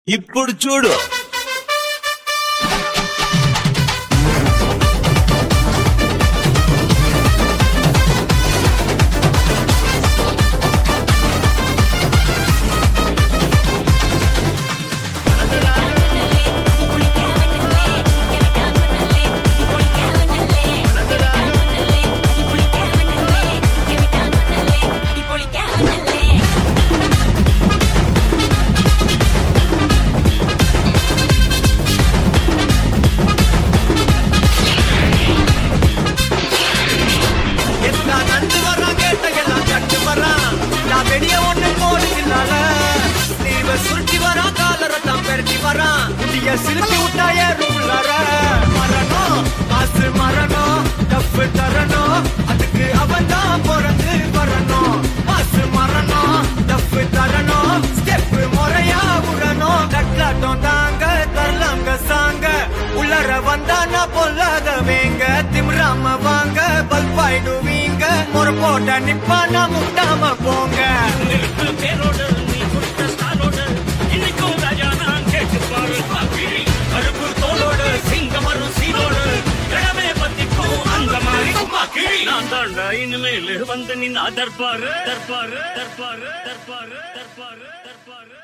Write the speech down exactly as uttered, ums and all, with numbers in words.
ఇప్పుడు చూడు சிரிச்சு விட்டாய ரூலர மரணம் மாசு மரணம் டப்பு தரணும் அதுக்கு அவன் தான் பிறந்து வரணும் மாசு மரணம் டப்பு தரணும் ஸ்டெப் முறையா விடணும் தட்லாட்டம் தாங்க தரலாங்க சாங்க உள்ளர வந்தானா பொல்லாதவேங்க திமிராம வாங்க பல்பாயிடுவீங்க முறை போட்ட நிப்பானா முட்டாம போங்க பேரோடு நீ கொடுத்த ஸ்டாலோடு இன்னைக்கும் ராஜா நான் கேட்டு பாரு கருப்பு தோளோடு சிங்கமரும் சீரோடு இடமே பத்திக்கும் அந்த மாதிரி சும்மா கிழி நான் தாண்டா இனிமேல் வந்து நின் தர்பாரு தர்பாரு தர்பாரு தர்பாரு தர்பாரு தர்பாரு